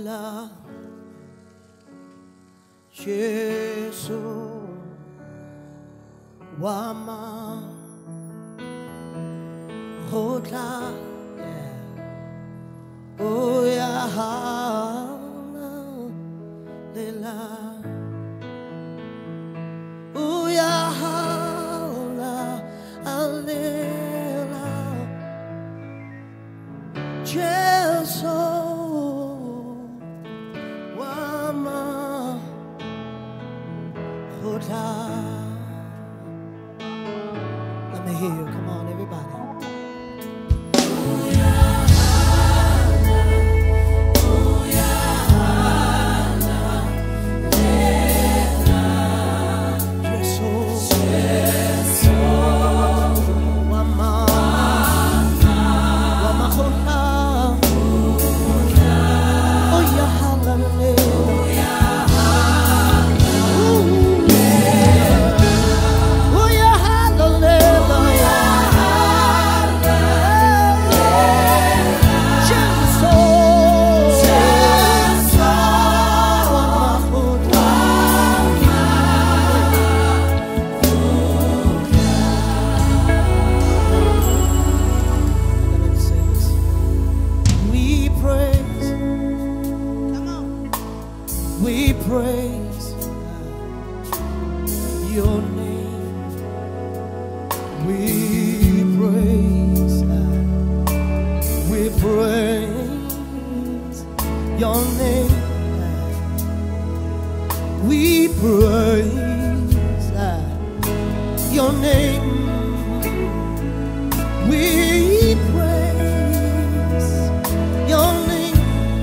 Lela Jesu Wama Hotla Oh ya Lela Oh ya Lela Jesu Wama Hotla. Let me hear you. Come on, everybody. We praise your name. We praise your name. We praise your name. We praise your name.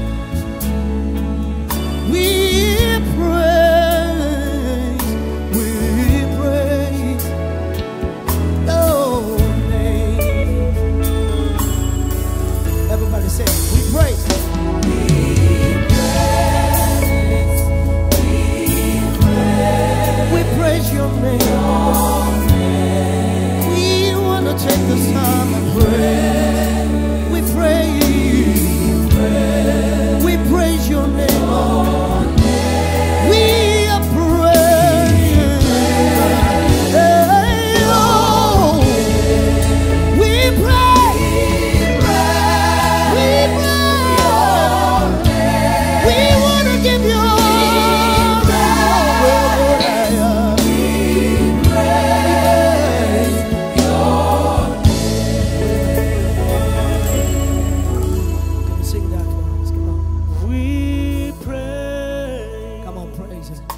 We praise your name. Everybody say, we praise. We praise your name. We want to take this time and pray. We praise your name. Come on, praise him.